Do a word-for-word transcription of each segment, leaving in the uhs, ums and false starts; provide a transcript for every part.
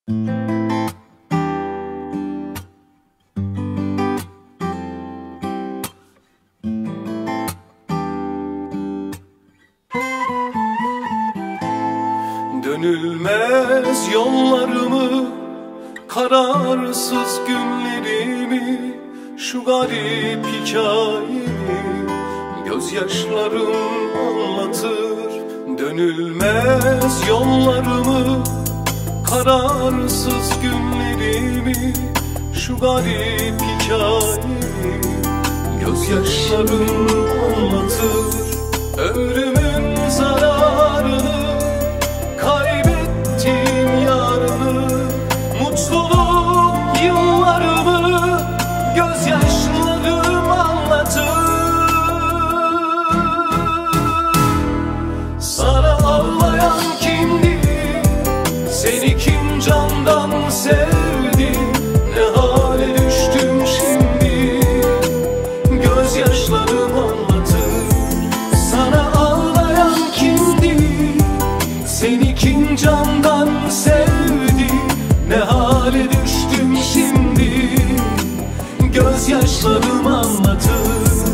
Dönülmez yollarımı, kararsız günlerimi, şu garip hikayemi gözyaşlarım anlatır. Dönülmez yollarımı, kararsız günlerimi, şu garip hikayemi gözyaşlarım anlatır. Ömrümün zararını, kaybettiğim yarını, mutluluk yıllarımı gözyaşlarım anlatır. Sana ağlayan kimdi? Seni kim candan sevdi? Ne hale düştüm şimdi? Gözyaşlarım anlatır. Sana ağlayan kimdi? Seni kim candan sevdi? Ne hale düştüm şimdi? Gözyaşlarım anlatır.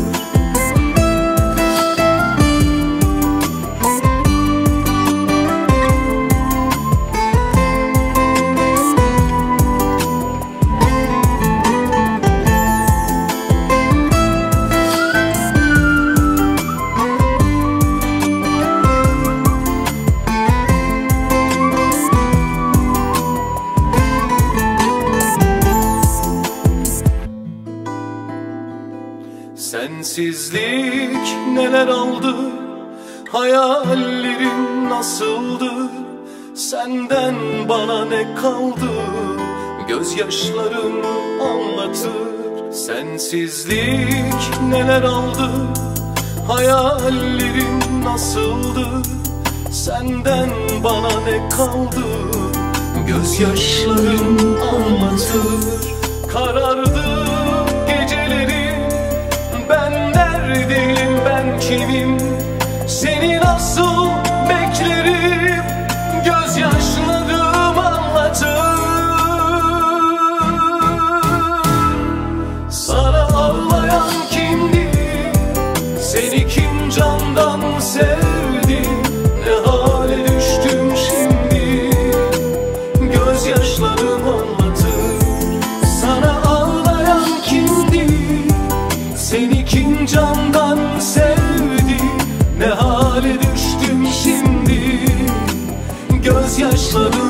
Sensizlik neler aldı, hayallerim nasıldı? Senden bana ne kaldı? Gözyaşlarım anlatır. Sensizlik neler aldı, hayallerim nasıldı? Senden bana ne kaldı? Gözyaşlarım anlatır. Karardı geceleri, ben neredeyim, ben kimim? Seni nasıl beklerim? Gözyaşlarım anlatır. Sana ağlayan kimdi? Seni kim candan sevdi? Ne hale düştüm şimdi? Gözyaşlarım anlatır. Sana ağlayan kimdi? Seni kim candan sevdi? Ne hale düştüm şimdi? Gözyaşlarım